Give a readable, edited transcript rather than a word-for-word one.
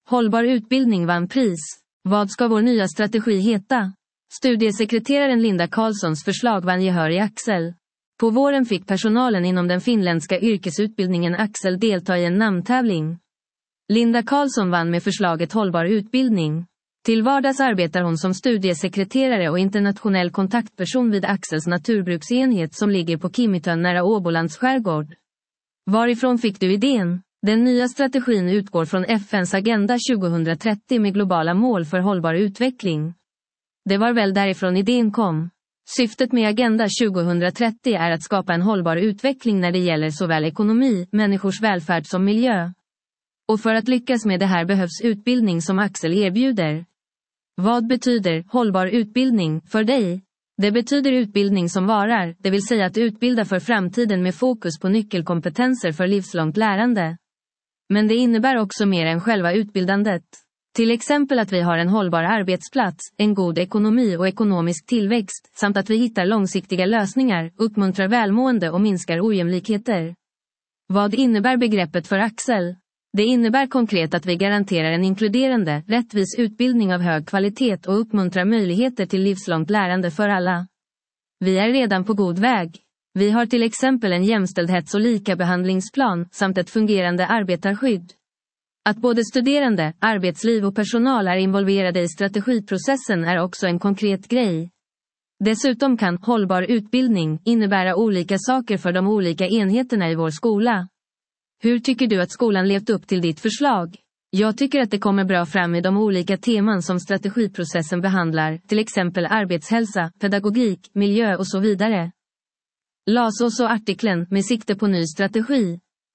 Hållbar utbildning vann pris. Vad ska vår nya strategi heta? Studiesekreteraren Linda Karlssons förslag vann gehör i Axel. På våren fick personalen inom den finländska yrkesutbildningen Axel delta i en namntävling. Linda Karlsson vann med förslaget hållbar utbildning. Till vardags arbetar hon som studiesekreterare och internationell kontaktperson vid Axels naturbruksenhet som ligger på Kimitön nära Åbolands skärgård. Varifrån fick du idén? Den nya strategin utgår från FN:s Agenda 2030 med globala mål för hållbar utveckling. Det var väl därifrån idén kom. Syftet med Agenda 2030 är att skapa en hållbar utveckling när det gäller såväl ekonomi, människors välfärd som miljö. Och för att lyckas med det här behövs utbildning som Axel erbjuder. Vad betyder hållbar utbildning för dig? Det betyder utbildning som varar, det vill säga att utbilda för framtiden med fokus på nyckelkompetenser för livslångt lärande. Men det innebär också mer än själva utbildandet. Till exempel att vi har en hållbar arbetsplats, en god ekonomi och ekonomisk tillväxt, samt att vi hittar långsiktiga lösningar, uppmuntrar välmående och minskar ojämlikheter. Vad innebär begreppet för Axel? Det innebär konkret att vi garanterar en inkluderande, rättvis utbildning av hög kvalitet och uppmuntrar möjligheter till livslångt lärande för alla. Vi är redan på god väg. Vi har till exempel en jämställdhets- och likabehandlingsplan samt ett fungerande arbetarskydd. Att både studerande, arbetsliv och personal är involverade i strategiprocessen är också en konkret grej. Dessutom kan hållbar utbildning innebära olika saker för de olika enheterna i vår skola. Hur tycker du att skolan levt upp till ditt förslag? Jag tycker att det kommer bra fram i de olika teman som strategiprocessen behandlar, till exempel arbetshälsa, pedagogik, miljö och så vidare. Läs också artikeln med sikte på ny strategi.